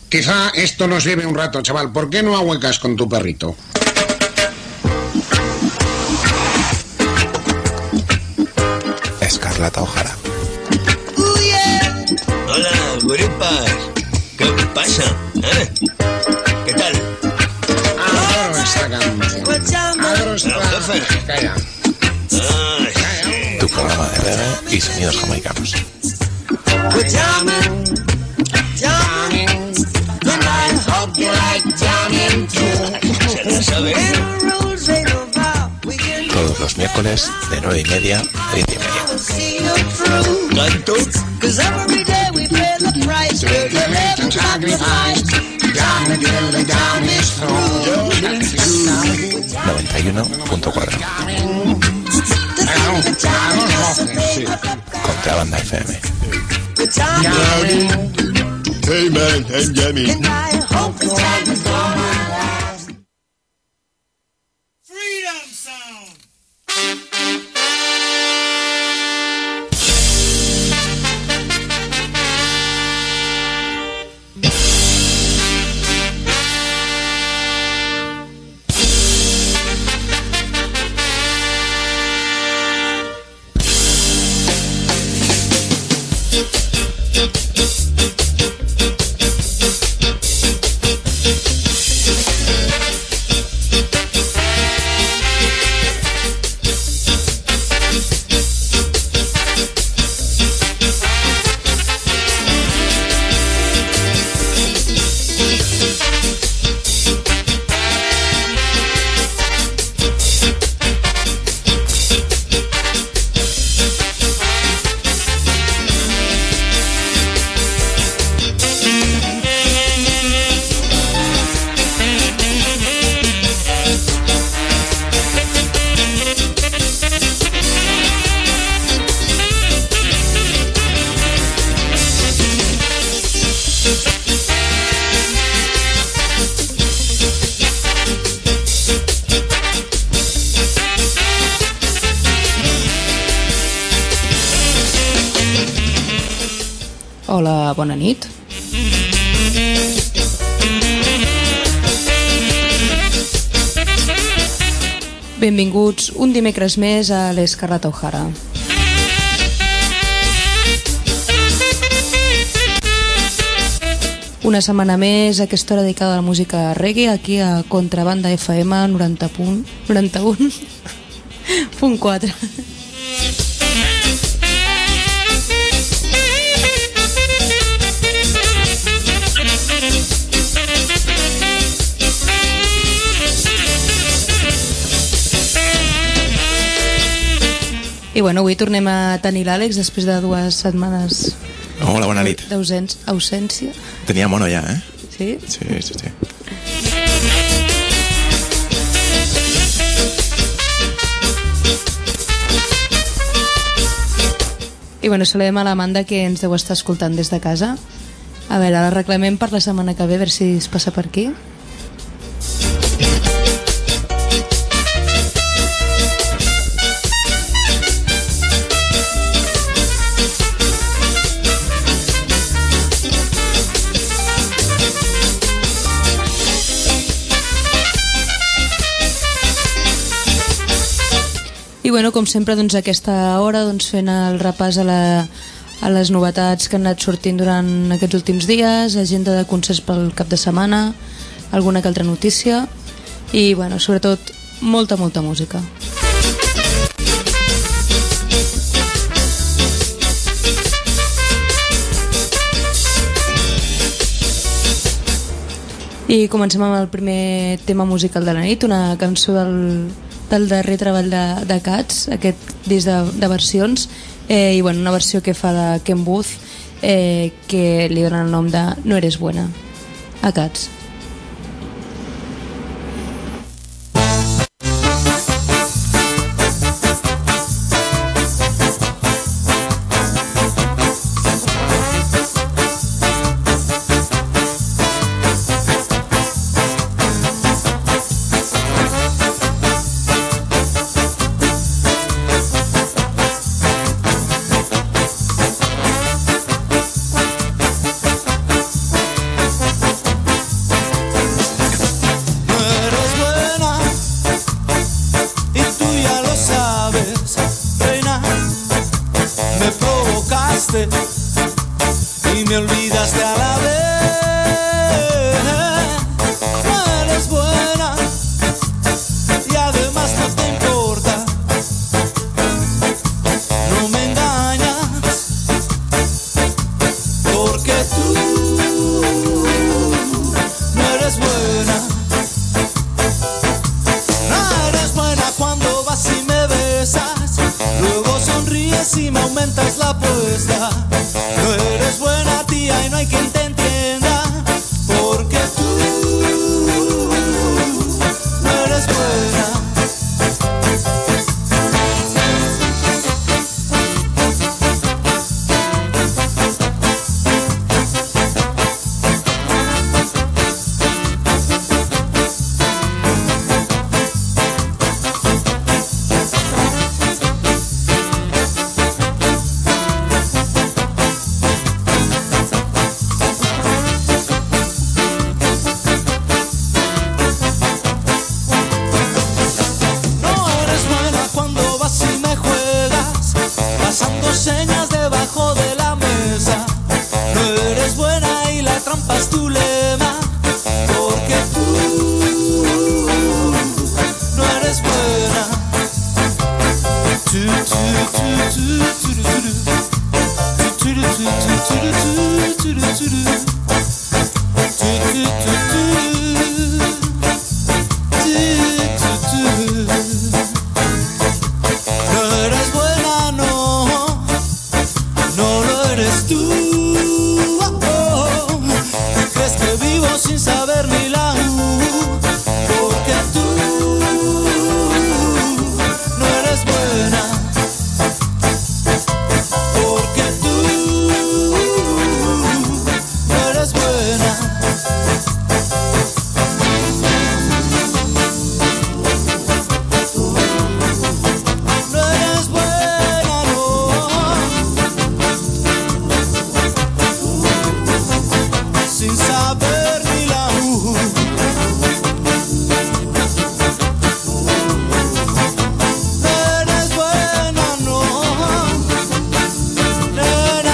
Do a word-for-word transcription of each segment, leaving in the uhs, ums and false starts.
Quizá esto nos lleve un rato, chaval. ¿Por qué no ahuecas con tu perrito? Escarlata O'Hara. Uh, yeah. Hola, gurupas. ¿Qué pasa? ¿Eh? ¿Qué tal? Adoro esta canción. Adoro esta... Calla. Ah, Tu programa de reggae y sonidos jamaicanos. ¿Se la sabe? Todos los miércoles de nueve y media a diez y media. ¿Canto? noventa y uno punto cuatro. Contrabanda F M. Hey man, I'm Jamie. Freedom Sound. Hola, bona nit. Benvinguts un dimecres més a l'Escarlata O'Hara. Una setmana més, aquesta hora dedicada a la música reggae, aquí a Contrabanda F M noranta punt noranta-u punt quatre. I bueno, avui tornem a tenir l'Àlex després de dues setmanes. Hola, bona nit. D'ausència. Tenia mono ja, eh? Sí? Sí, sí, sí. I bueno, saludem a l'Amanda, que ens deu estar escoltant des de casa. A veure, la reclamem per la setmana que ve, a veure si es passa per aquí. I bueno, com sempre, doncs, a aquesta hora doncs, fent el repàs a, la, a les novetats que han anat sortint durant aquests últims dies, agenda de concerts pel cap de setmana, alguna que altra notícia i, bueno, sobretot, molta, molta música. I comencem amb el primer tema musical de la nit, una cançó del... del darrer treball de, de Cats, aquest disc de, de versions, eh, i bueno, una versió que fa de Ken Booth, eh, que li dona el nom de No eres buena, a Cats. saber ni la U. Eres buena, no, nena.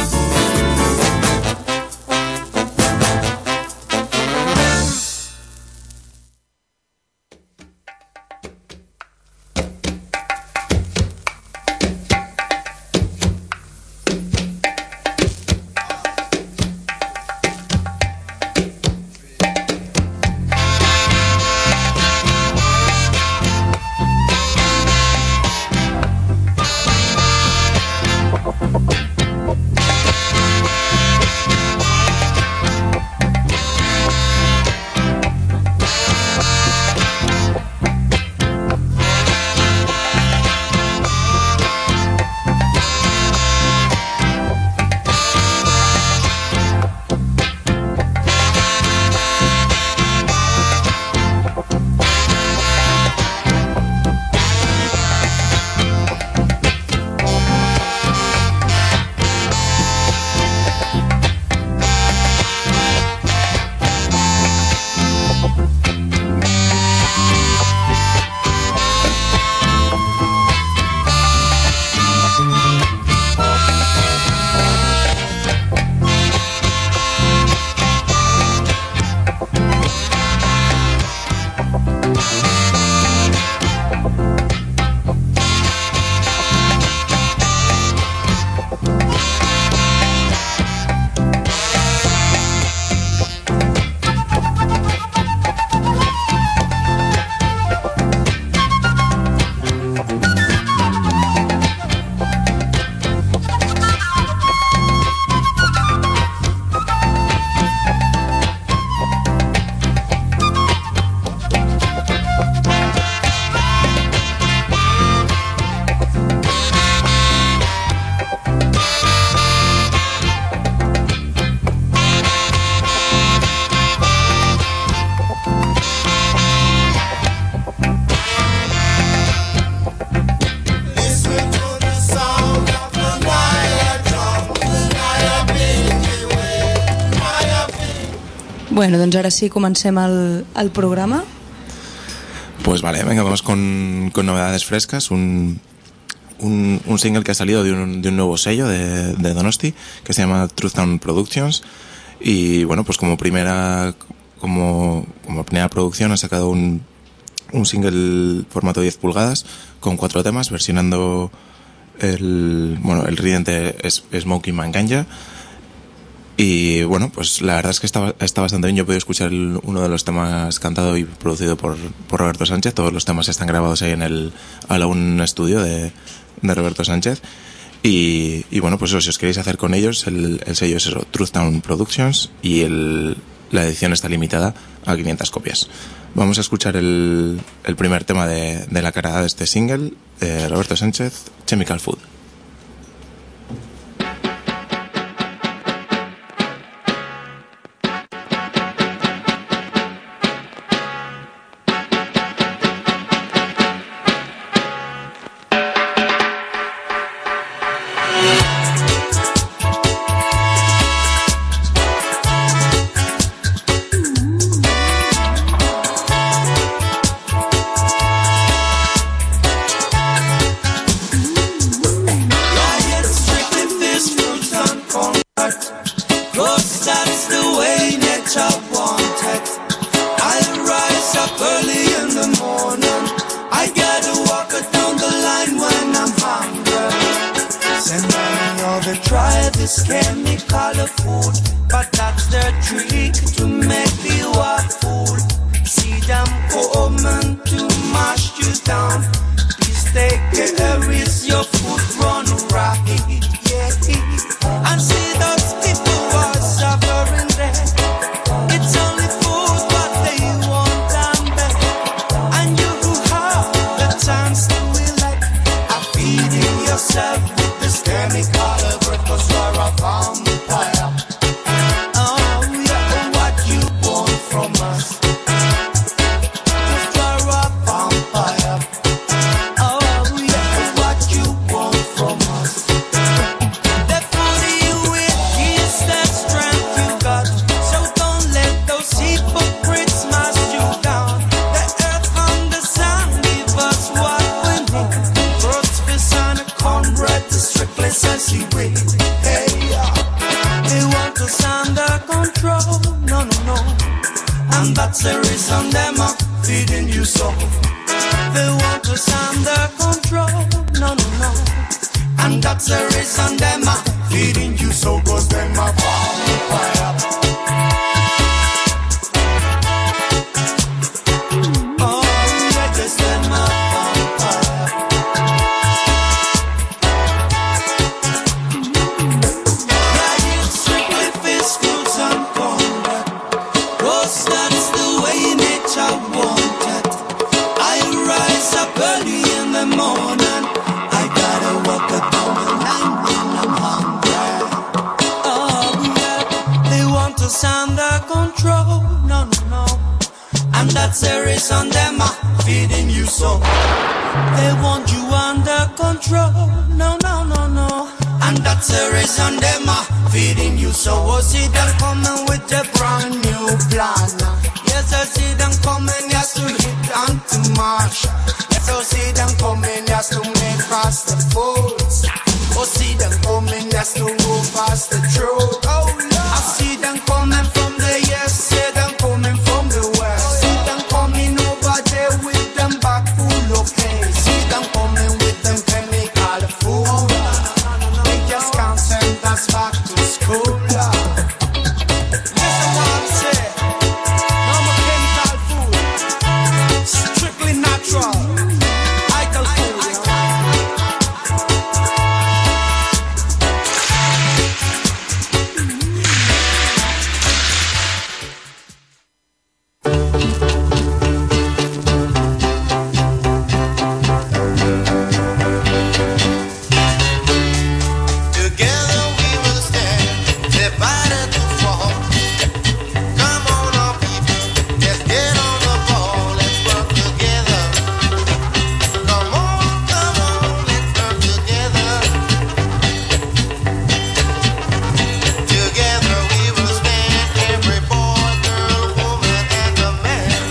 Bueno, doncs ahora sí comencem el, el programa. Pues vale, venga, vamos con, con novedades frescas. Un, un, un single que ha salido de un, de un nuevo sello de, de Donosti, que se llama Truth Town Productions. Y bueno, pues como primera como, como primera producción ha sacado un, un single formato diez pulgadas con cuatro temas, versionando el, bueno, el Rident de Smoking Man Ganja. Y bueno, pues la verdad es que está, está bastante bien. Yo he podido escuchar el, uno de los temas cantado y producido por, por Roberto Sánchez. Todos los temas están grabados ahí en el Alone Studio de, de Roberto Sánchez. Y, y bueno, pues eso, si os queréis hacer con ellos, el, el sello es eso, Truth Town Productions, y el, la edición está limitada a quinientas copias. Vamos a escuchar el, el primer tema de, de la cara de este single, de Roberto Sánchez, Chemical Food. Chemical, cause you're a vampire. Oh, yeah, no, no. And that's the reason them are feeding you so. They want us under control, no, no, no. And that's the reason them are feeding you so, cause them are fire. Oh, yeah, just them are fire. Yeah, it's strictly fiscals and combat, cause that's the way nature wanted. I rise up early in the morning, I gotta walk up on the line when I'm hungry. Oh yeah, they want us under control, no, no, no. And that's the reason them are feeding you so. They want you under control, no, no, no, no. And that's the reason them are feeding you so. Oh, see them coming with a brand new plan. Yes, I see them coming, yes, to hit and to march. Yes, I see them coming, yes, to make past the fools. Oh, see them coming, yes, to move past the truth. Oh, Lord. I see them coming from the east, see them coming from the west. See them coming over there with them back full of pain. See them coming with them chemical food. They just can't send us back to school. Listen what I'm saying. No more chemical food. Strictly natural. Vital food. Together we will stand, divided to fall. Come on, our people, let's get on the ball. Let's work together. Come on, come on, let's work together. Together we will stand, every boy, girl, woman, and a man.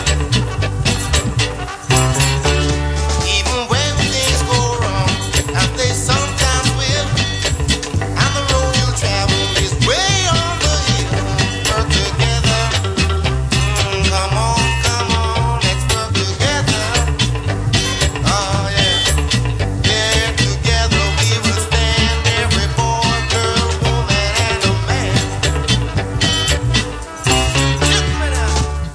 Even when things go wrong, and they sometimes will. And the road you travel is way on the hill. Work together. Mm, come on, come on, let's work together. Oh yeah, yeah. Together we will stand. Every boy, girl, woman, and a man. Look me now.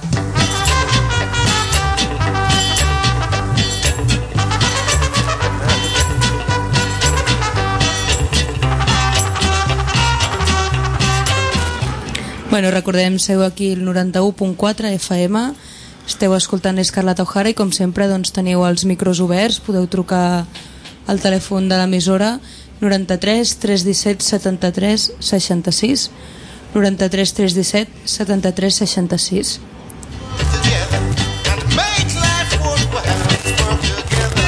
Bueno, recordem, seu aquí el noranta-u punt quatre F M, esteu escoltant Escarlata O'Hara i com sempre doncs, teniu els micros oberts, podeu trucar al telèfon de l'emissora noranta-tres tres disset setanta-tres seixanta-sis, noranta-tres tres disset setanta-tres seixanta-sis. Together and make life worthwhile. Let's work together.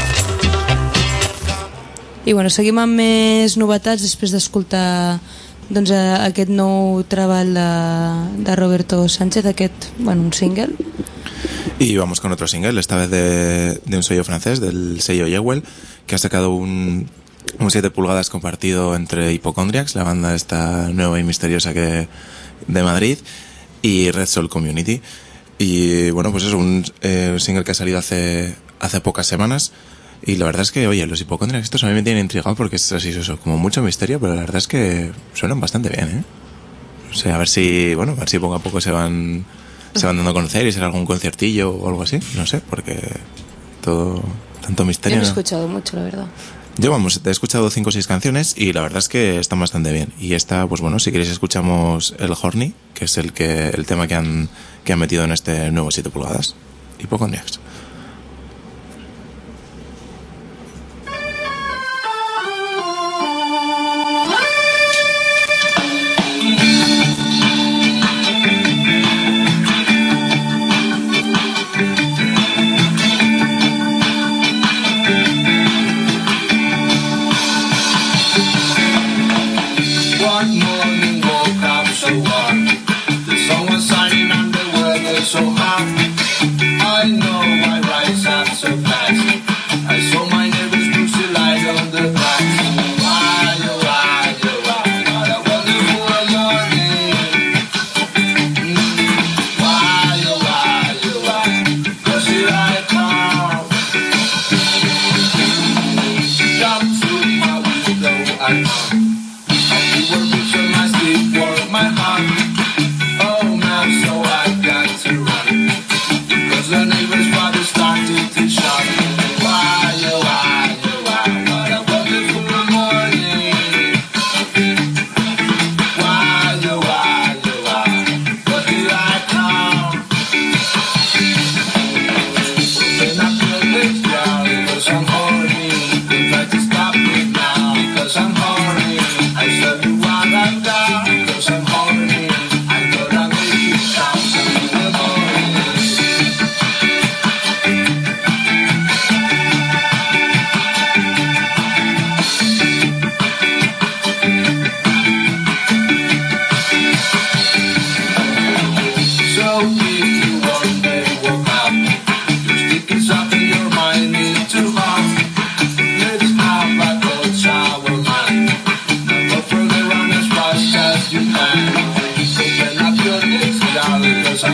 I bueno, seguim amb més novetats després d'escoltar doncs, a- aquest nou treball de, de Roberto Sánchez, aquest, bueno, un single. Y vamos con otro single, esta vez de, de un sello francés, del sello Jewel, que ha sacado un, un siete pulgadas compartido entre Hypochondriacs, la banda esta nueva y misteriosa que de Madrid, y Red Soul Community. Y bueno, pues es un eh, single que ha salido hace, hace pocas semanas. Y la verdad es que, oye, los Hypochondriacs estos a mí me tienen intrigado porque es así, eso, como mucho misterio, pero la verdad es que suenan bastante bien, ¿eh? O sea, a ver si, bueno, a ver si poco a poco se van, se van dando a conocer y será algún conciertillo o algo así, no sé, porque todo, tanto Yo misterio. no he ¿no? escuchado mucho, la verdad. Yo, vamos, he escuchado cinco o seis canciones y la verdad es que están bastante bien. Y esta, pues bueno, si queréis escuchamos el Horny, que es el que el tema que han, que han metido en este nuevo siete pulgadas. Hypochondriacs. One morning woke up so warm. The sun was shining and the weather so hot. I know I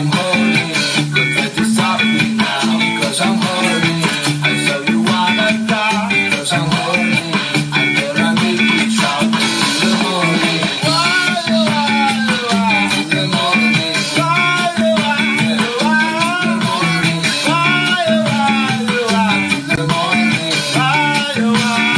I'm holy. But try to stop me now, cause I'm holy. I saw you wanna die, cause I'm holy. I'm gonna make you shout in the morning. Why, why, why, in the morning. Why, why, why, in the morning. Why, why, why, in the morning. Why, why,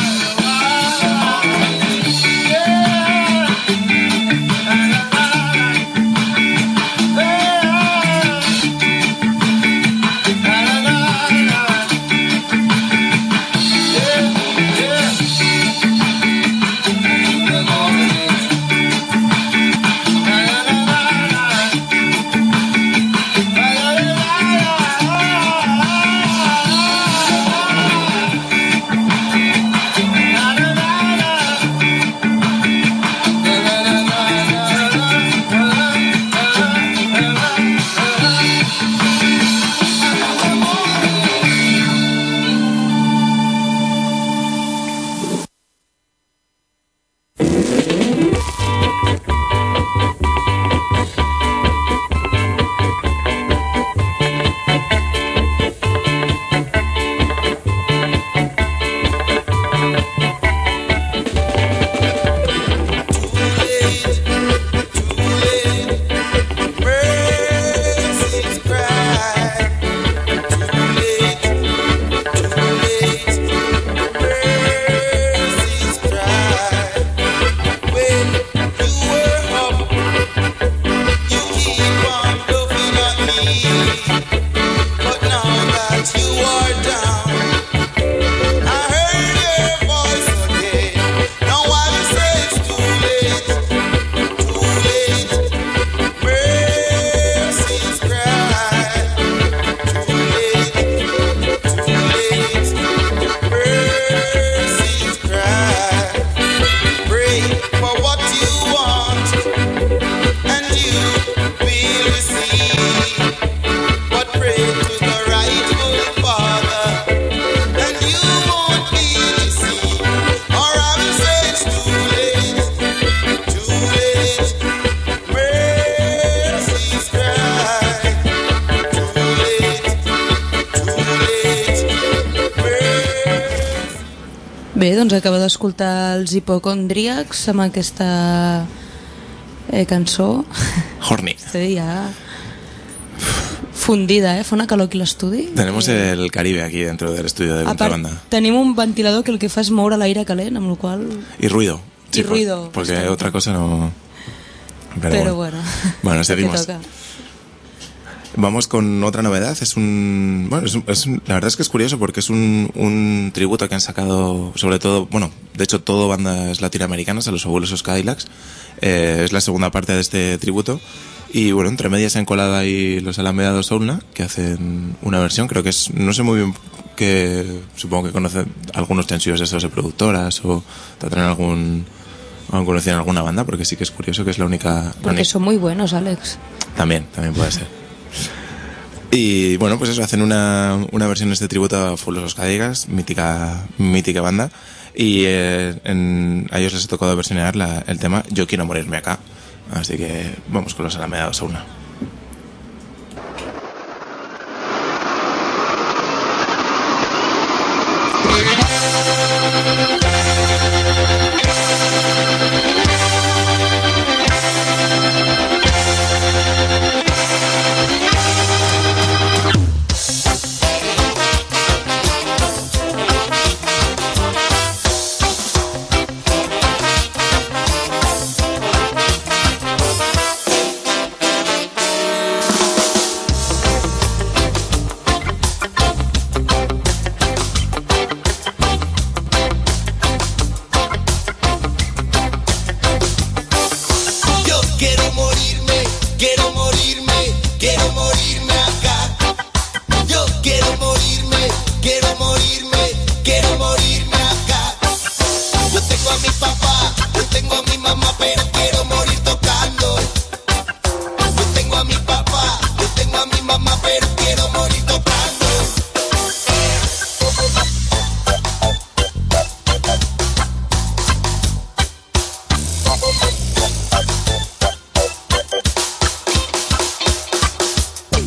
Bé, doncs acabo d'escoltar els Hipocondríacs amb aquesta eh, cançó. Horny. Estoy ya fundida, ¿eh? Fa una calor aquí l'estudi. Tenemos eh... el Caribe aquí dentro del estudio de Apart, Contrabanda. tenim un ventilador que el que fa és moure l'aire calent, amb el qual... Y ruido. Sí, y por, ruido. Porque bastante. otra cosa no... Pero, Pero bueno. bueno. Bueno, seguimos. Que toca. Vamos con otra novedad. Es un. Bueno, es, un, es un, la verdad es que es curioso porque es un, un tributo que han sacado, sobre todo, bueno, de hecho, todo bandas latinoamericanas a los fabulosos Cadillacs. Eh, es la segunda parte de este tributo. Y bueno, entre medias se han colado ahí los Alameda Soulna, que hacen una versión. Creo que es. No sé muy bien que. Supongo que conocen algunos tensios de esos de productoras o tendrán algún. O han conocido en alguna banda, porque sí que es curioso que es la única. Porque la única... son muy buenos, Alex. También, también puede ser. Y bueno, pues eso, hacen una, una versión de este tributo a Fabulosos Cadillacs, mítica, mítica banda. Y eh, en, a ellos les ha tocado versionar la, el tema Yo quiero morirme acá. Así que vamos con los Alameda Soulna.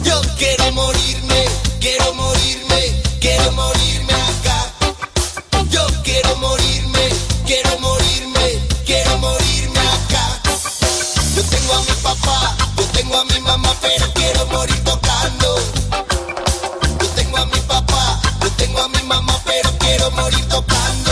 Yo quiero morirme, quiero morirme, quiero morirme acá. Yo quiero morirme, quiero morirme, quiero morirme acá. Yo tengo a mi papá, yo tengo a mi mamá, pero quiero morir tocando. Yo tengo a mi papá, yo tengo a mi mamá, pero quiero morir tocando.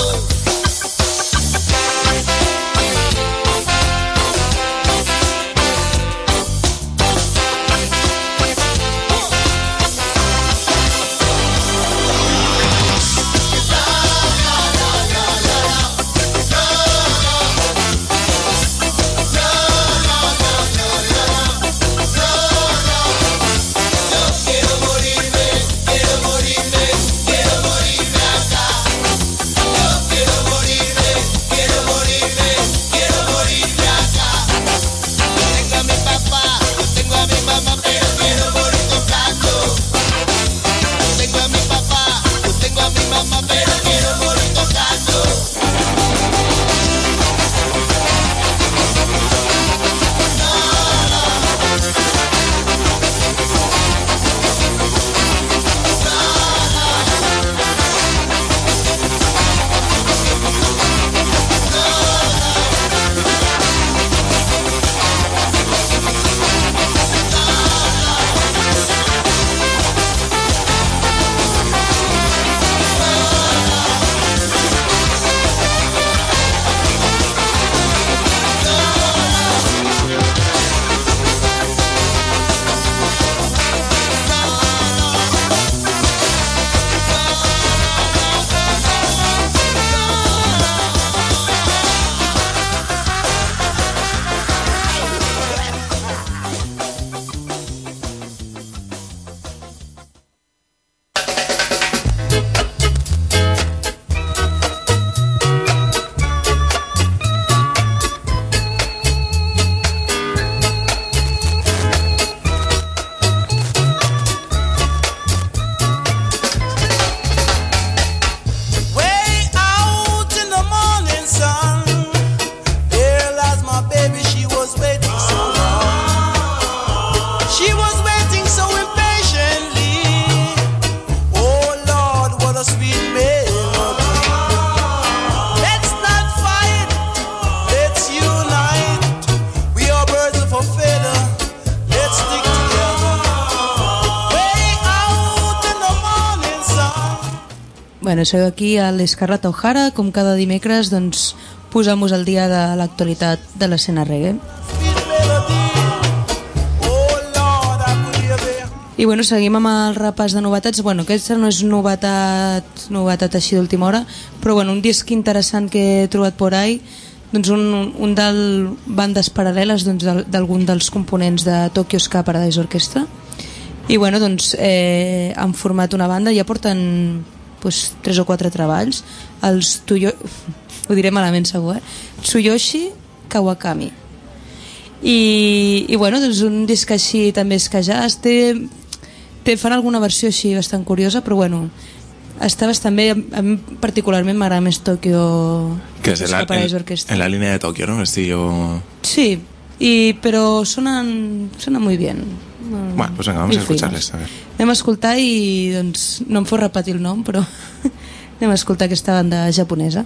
Bueno, sou aquí a l'Escarlata O'Hara, com cada dimecres, doncs, posam-vos al dia de l'actualitat de l'escena reggae. I bueno, seguim amb el repàs de novetats. Bueno, aquesta no és novetat, novetat així d'última hora, però bueno, un disc interessant que he trobat por ahí, doncs un, un del bandes paral·leles doncs, d'algun dels components de Tokyo Ska Paradise Orchestra. I bueno, doncs eh, han format una banda, ja porten pues, tres o quatre treballs, els Tuyo... ho diré malament segur, eh? Tsuyoshi Kawakami. I, i bueno, doncs un disc així també és que ja té, té, fan alguna versió així bastant curiosa, però bueno, està bastant bé. A mi particularment m'agrada més Tokyo que és la, en, Orquestra. En la línia de Tokyo, ¿no? Estilo... Sí, y, pero sonan, sonan muy bien. Bueno, pues venga, vamos a escucharles, a ver. Anem a escoltar i doncs, no em fos repetir el nom, però anem a escoltar aquesta banda japonesa.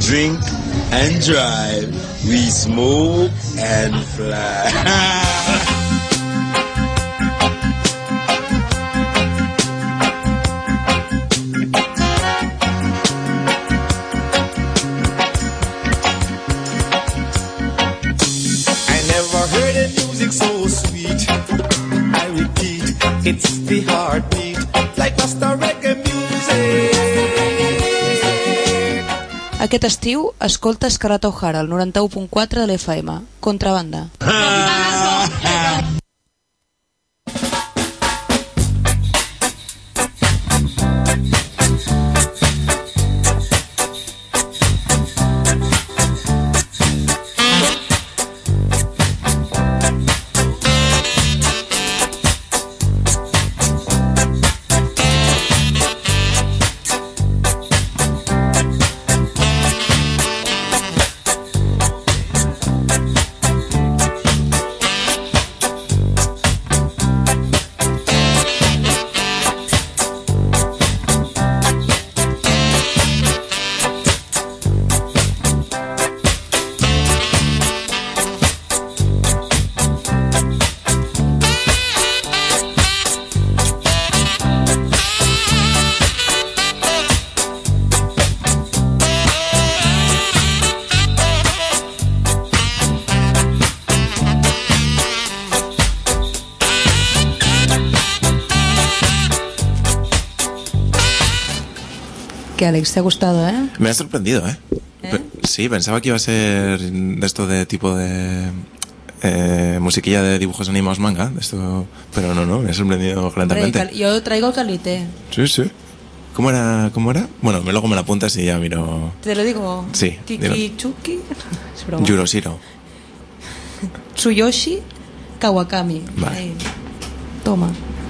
drink and drive. We smoke and fly. So sweet, I repeat, it's the heartbeat, like Rasta reggae music. Aquest estiu, escolta Scarlett O'Hara, al noranta-u punt quatre de l'F M. Contrabanda. Alex, ¿te ha gustado, eh? Me ha sorprendido, ¿eh? ¿Eh? Sí, pensaba que iba a ser de esto de tipo de eh, musiquilla de dibujos animados manga, de esto, pero no, no, me ha sorprendido grandemente. Hombre, yo traigo calité. Sí, sí. ¿Cómo era? ¿Cómo era? Bueno, luego me lo apuntas y ya miro. ¿Te lo digo? Sí. Kikichuki. Yuroshiro. Tsuyoshi Kawakami. Vale. Ahí. Toma.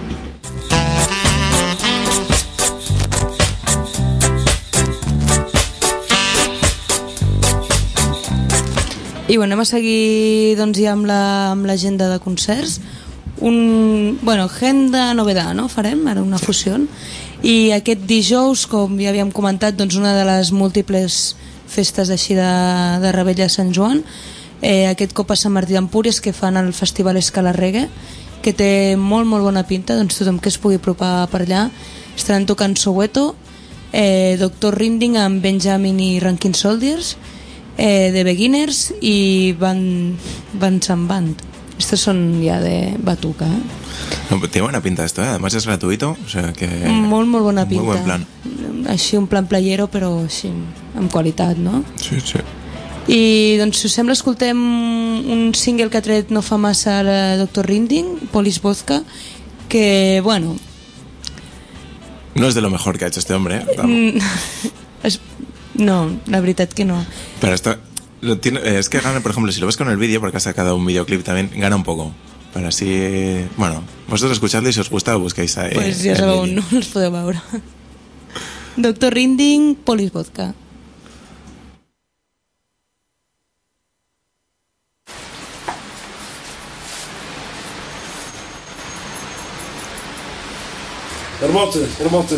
I bueno, anem a seguir doncs, ja amb l'agenda la, de concerts. Un, bueno, agenda novedad, no? Farem ara una fusió. I aquest dijous, com ja havíem comentat, doncs una de les múltiples festes així de, de Rebella de Sant Joan, eh, aquest cop a Sant Martí d'Empúries, que fan el Festival Escala Reggae, que té molt molt bona pinta, doncs tothom que es pugui apropar per allà. Estaran tocant Soweto, eh, doctor Rinding amb Benjamin i Rankin Soldiers, Eh, de Beginners y Van, Van Sam Band. Estos son ya de batuca, ¿eh? No, tiene buena pinta esto, ¿eh? Además es gratuito, o sea que... Molt, molt bona pinta. Muy buen plan. Així un plan playero, però així, amb qualitat, no? Sí, sí. I doncs, si us sembla, escoltem un single que ha tret no fa massa el doctor Rinding, Police Vodka, que, bueno... No es de lo mejor que ha hecho este hombre, ¿eh? es... No, la verdad que no. Pero esto lo tiene, es que gana, por ejemplo, si lo ves con el vídeo, porque ha sacado un videoclip también, gana un poco. Pero así, bueno, vosotros escuchadlo y si os gusta, busquéis ahí. Pues ya sabeu, no els podeu veure. doctor Rinding, Police Vodka. Hermote, hermote.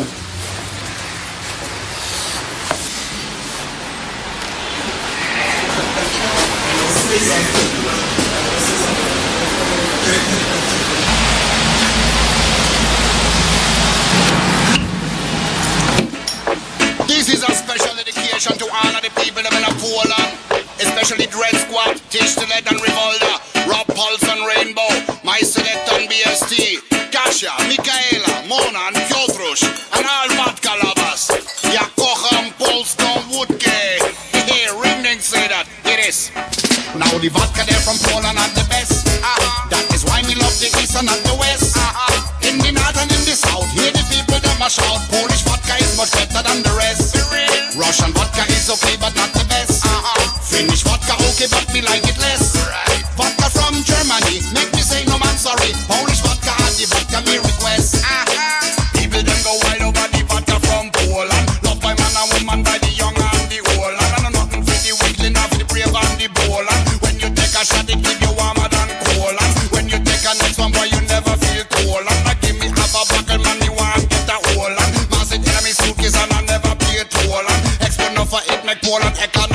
This is a special dedication to all of the people that in Poland, especially Dread Squad, Tish the Lead and Revolver, Rob Pulse and Rainbow, My Select and B S T, Kasia, Michaela, Mona and Piotrush, and all vodka lovers. Ja kocham polską wódkę. Hey, Ringding say that. It is. Now the vodka there from Poland are the best. Uh-huh. That is why me love the east and not the west. Uh-huh. In the north and in the south, hear the people them a shout. Polish vodka is much better than the rest. Russian vodka is okay but not the best. Uh-huh. Finnish vodka okay but me like it less. Right. Vodka from Germany, make me say no man sorry. Polish vodka and the vodka me request. Uh-huh. People them go wild over the vodka from Poland. Love by man and woman, by the young and the old. And nothing for the weakling, not for the brave and the bold. When you take a shot, it give you warmer than cold. And when you take a next one, boy, you never feel cold. And like give me half a buckle, man, you want get a hole. And mass it in my suitcase and I never pay a toll. And export enough for it, make Poland economic.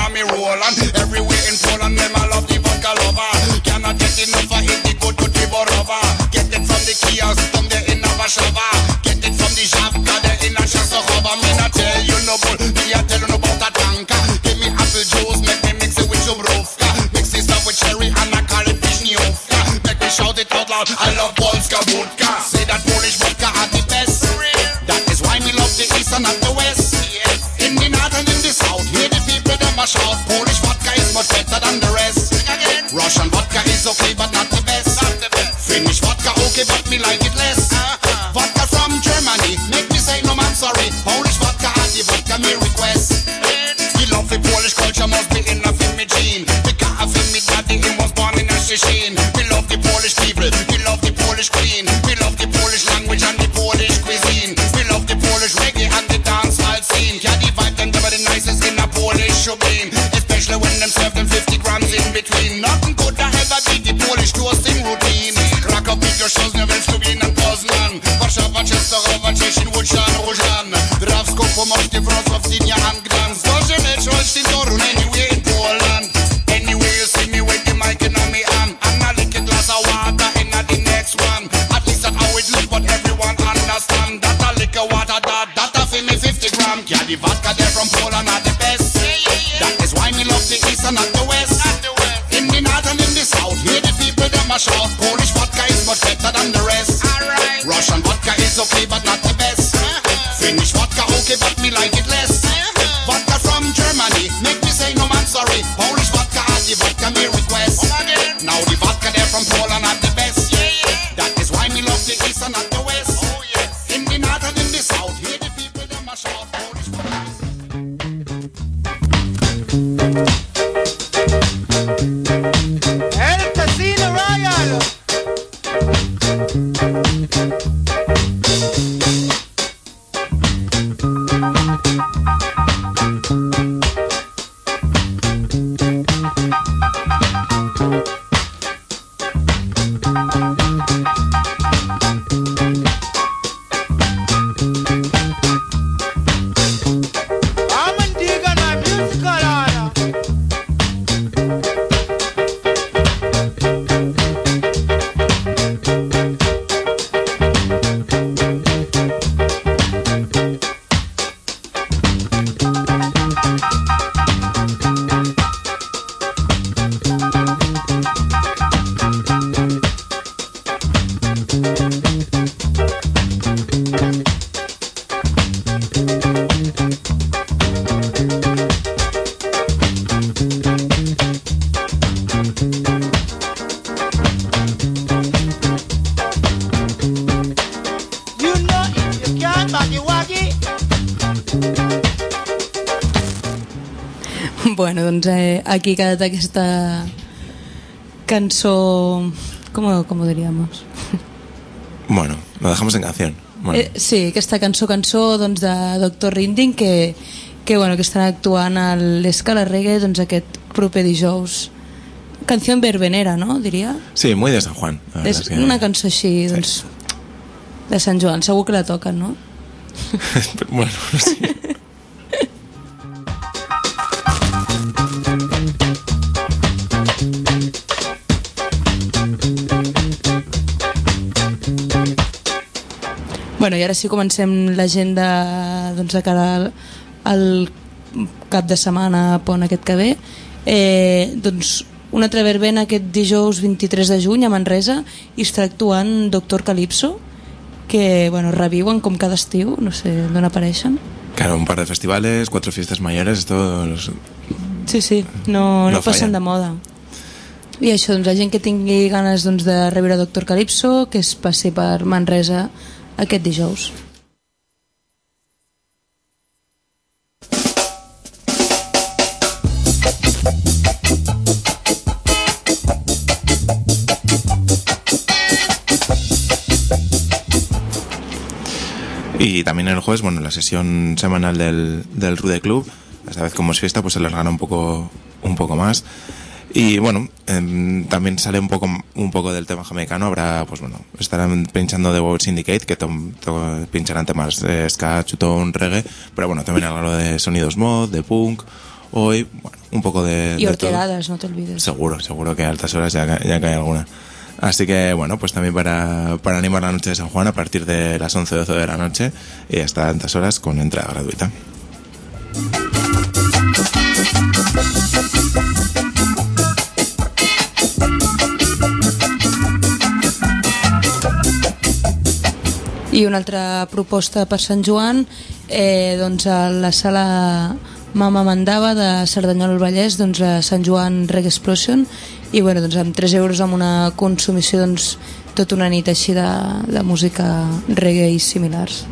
the kiosk, down there in a Warszawa. Get it from the shop, cause they're in a Częstochowa. Me not tell you no bull, me a tell you no about a tanka. Give me apple juice, make me mix it with some rufka. Mix this stuff with cherry and I call it Vishniovka. Make me shout it out loud, I love Polska vodka. Say that Polish vodka are the best. That is why me love the east and not the west. In the north and in the south, hear the people them a shout. Polish vodka is much better than the rest. Russian vodka is okay but not the best. Finnish vodka okay but me like it less. Vodka from Germany, make me say no man sorry. Polish vodka and the vodka me request. The love for Polish culture must be enough in me gene. Because of me daddy he was born in a Szczecin. We love the Polish people, we love the Polish queen. We love the Polish language and the Polish cuisine. We love the Polish reggae and the dancehall scene. Yeah, the vibe them the nicest in a Polish shebeen. Especially when them serve them fifty grams in between. Nothing could ever beat the Polish toasting routine. Krakow, Bydgoszcz, Niemiec, Lublin and Poznan. Warszawa, Częstochowa, Cieszyn, Łódźan, Różan. Drawsko, Pomorze, Wrocław, Gdynia and Gdańsk. Zdorzec, Olsztyn, Toruń, anywhere in Poland. Anywhere you see me with the mic in my hand. And I lick a glass of water in the next one. At least that's how it look, but everyone understand. That I lick a water, that, that I feel me fifty gram. Yeah, the vodka there from Poland are the best. That is why me love the east and not the west. In the north and in the south, hear the people them a shout. Polish vodka is much better than the rest. Russian vodka is okay but not the best. Finnish vodka okay but me like it less. Vodka from Germany, make me say no man sorry. Polish vodka and the vodka me request. Now the vodka there from Poland are the best. That is why me love the east and not the west. In the north and in the south, hear the people them a shout. Polish vodka. El Casino Royal. Bueno, doncs eh, aquí ha quedat aquesta cançó... ¿Cómo, cómo diríamos? Bueno, lo dejamos en canción. Bueno. Eh, sí, aquesta cançó, cançó doncs, de doctor Rinding que, que, bueno, que estan actuant a l'Escala Reggae doncs, aquest proper dijous. Canció verbenera, no? Diria? Sí, muy de San Juan. És que... una cançó així, doncs, sí. De Sant Joan. Segur que la toquen, no? Bueno, no sé. Bueno, i ara sí comencem l'agenda doncs, de cara al, al cap de setmana pont aquest que ve. Eh, doncs una altra verbena aquest dijous vint-i-tres de juny a Manresa i està actuant Doctor Calypso, que bueno, reviuen com cada estiu, no sé d'on apareixen. Claro, un par de festivales, cuatro fiestas mayores, esto... Los... Sí, sí, no, no, no passen de moda. I això, doncs, la gent que tingui ganes doncs, de rebre Doctor Calypso, que es passi per Manresa aquest dijous. Y también el jueves, bueno, la sesión semanal del, del Rude Club, esta vez como es fiesta, pues se alargará un poco, un poco más. Y bueno, eh, también sale un poco un poco del tema jamaicano. Habrá, pues bueno, estarán pinchando The World Syndicate, que to, to, pincharán temas de ska, chutón, reggae, pero bueno, también algo de sonidos mod, de punk, hoy, bueno, un poco de... Y orquedadas, no te olvides. Seguro, seguro que a altas horas ya, ya cae alguna. Así que bueno, pues también para, para animar la noche de San Juan a partir de las once o doce de la noche y hasta tantas horas con entrada gratuita. I una altra proposta per Sant Joan, eh, doncs a la sala Mama Mandava de Cerdanyola al Vallès, doncs a Sant Joan Reggae Explosion, i bueno, doncs amb tres euros amb una consumició doncs tota una nit així de, de música reggae i similars.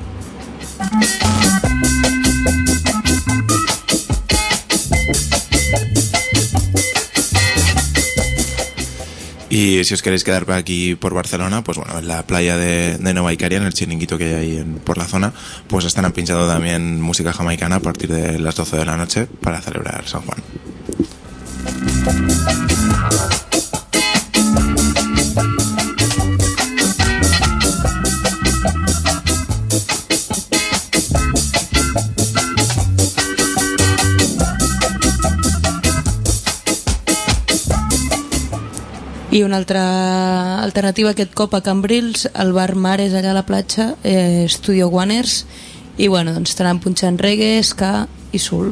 Y si os queréis quedar por aquí por Barcelona, pues bueno, en la playa de, de Nova Icaria, en el chiringuito que hay ahí en, por la zona, pues están pinchando también música jamaicana a partir de las doce de la noche para celebrar San Juan. I una altra alternativa aquest cop a Cambrils, el bar Mares allà a la platja, eh, Studio Guaners, i bueno, doncs estaran punxant reggae, ska i soul.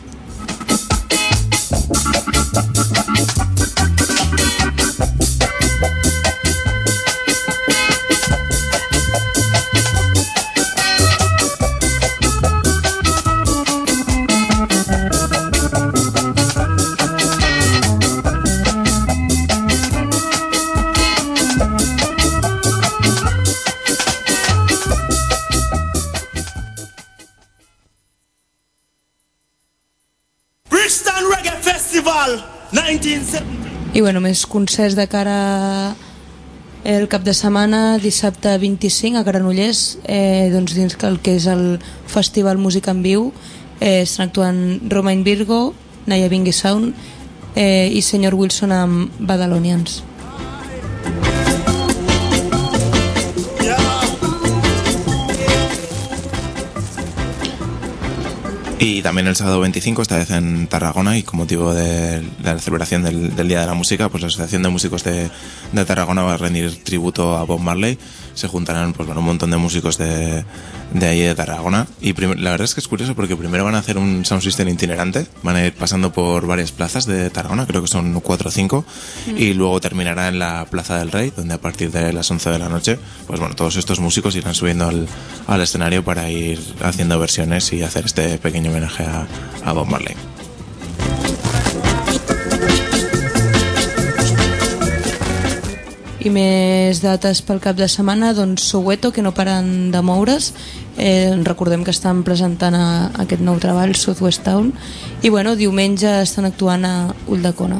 I bueno, més concerts de cara el cap de setmana, dissabte vint-i-cinc a Granollers, eh, doncs dins el que és el Festival Música en Viu, eh, estan actuant Romain Virgo, Naya Bingi Sound eh, i Senyor Wilson amb Badalonians. Y también el sábado veinticinco, esta vez en Tarragona, y con motivo de, de la celebración del, del Día de la Música, pues la Asociación de Músicos de, de Tarragona va a rendir tributo a Bob Marley. Se juntarán pues, bueno, un montón de músicos de, de ahí de Tarragona. Y prim- la verdad es que es curioso porque primero van a hacer un sound system itinerante, van a ir pasando por varias plazas de Tarragona, creo que son cuatro o cinco, mm. y luego terminará en la Plaza del Rey, donde a partir de las once de la noche, pues bueno, todos estos músicos irán subiendo al, al escenario para ir haciendo versiones y hacer este pequeño homenaje a, a Bob Marley. I més dates pel cap de setmana, doncs Soweto, que no paren de moure's, eh, recordem que estan presentant a, a aquest nou treball, Southwest Town, i bueno, diumenge estan actuant a Ulldecona.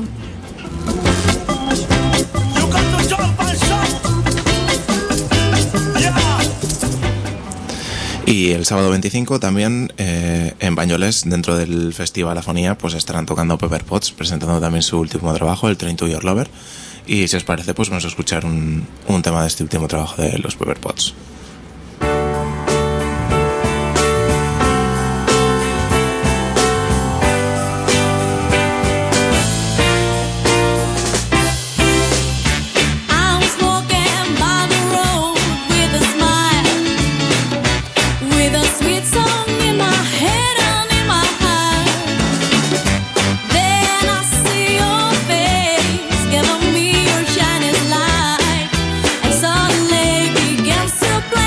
Y el sábado veinticinco también eh, en Banyoles, dentro del Festival Afonía, pues estarán tocando Pepper Potts, presentando también su último trabajo, el Train to Your Lover. Y si os parece, pues vamos a escuchar un, un tema de este último trabajo de los Pepper Potts. Surprise!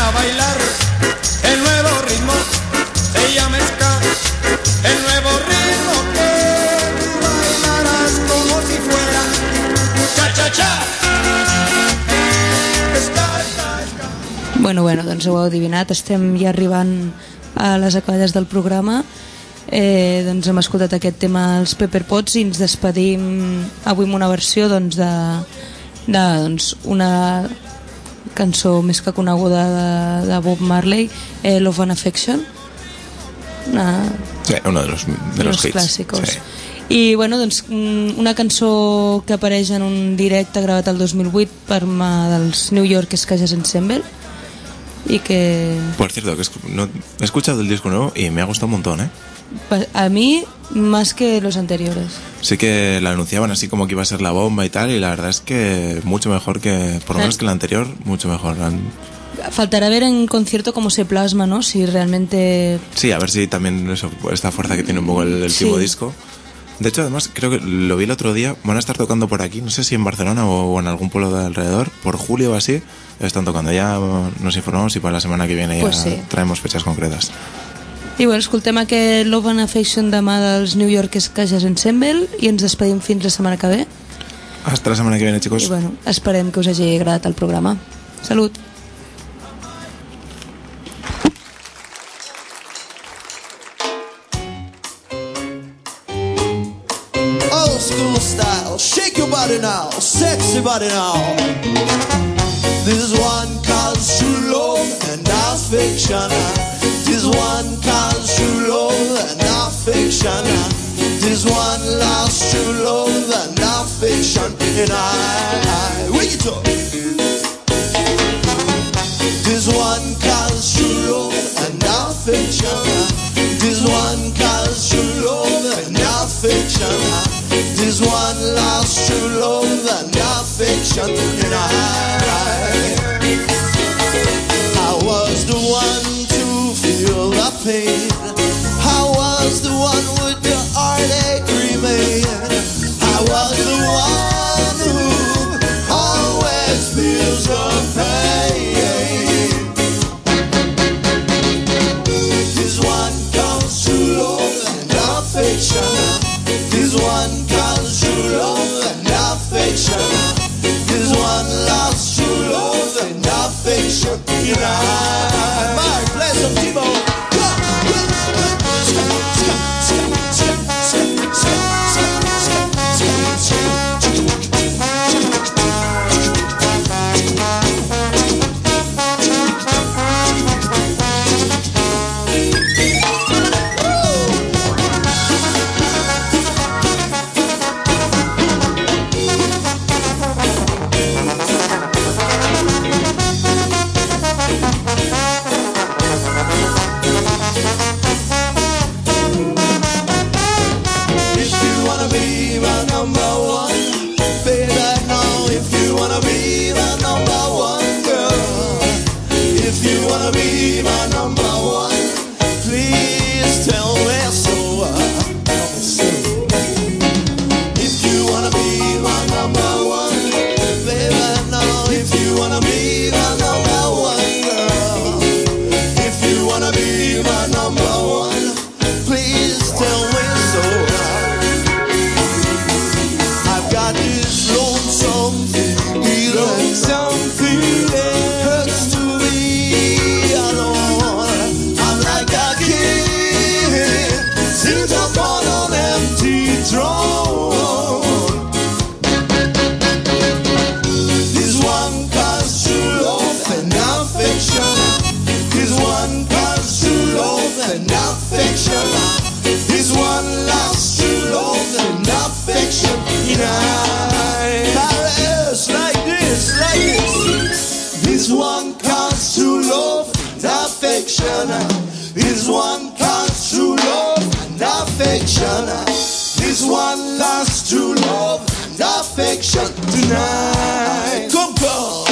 a bailar el nuevo ritmo, se llama ska, el nuevo ritmo que bailarás como si fuera cha cha cha. Bueno, bueno, doncs ho heu adivinat, estem ja arribant a les acaballes del programa. Eh, doncs hem escoltat aquest tema als Pepper Pots i ens despedim avui amb una versió doncs, de, de doncs, una cançó més que coneguda de, de Bob Marley, eh, Love and Affection, una, sí, uno de los, de los, los hits clàssicos, sí. I bueno, doncs, una cançó que apareix en un directe gravat el dos mil vuit per mà dels New York Jazz Ensemble y que... Por cierto, que no, he escuchado el disco nuevo y me ha gustado un montón, ¿eh? A mí, más que los anteriores. Sí que la anunciaban así como que iba a ser la bomba y tal, y la verdad es que mucho mejor que, por lo menos que el anterior, mucho mejor. Faltará ver en concierto cómo se plasma, ¿no? Si realmente... Sí, a ver si también eso, esta fuerza que tiene un poco el, el último sí. disco. De hecho, además, creo que lo vi el otro día, van a estar tocando por aquí, no sé si en Barcelona o, o en algún pueblo de alrededor, por julio o así, están tocando. Ya nos informamos y para la semana que viene pues ya sí. traemos fechas concretas. I bueno, escoltem aquest Love and Affection demà dels New York Jazz Ensemble i ens despedim fins la setmana que ve. Hasta la setmana que viene, chicos. I bueno, esperem que us hagi agradat el programa. Salut! Old school style, shake your body now, sexy body now. This one calls true love and affection. This one calls true love and affection. This one loves true love and affection. And I, I wake it up. This one calls true love and affection. This one calls true love and affection. This one loves true love and affection. And I, I was the one to feel the pain. I was the one with the heartache remain. I was the one who always feels the pain. This one comes true love and affection. This one comes true love and affection. This one loves true love and affection. And I, Mark, play some T-Bone. This one comes true love and affection. This one lasts true love and affection tonight. Come, come.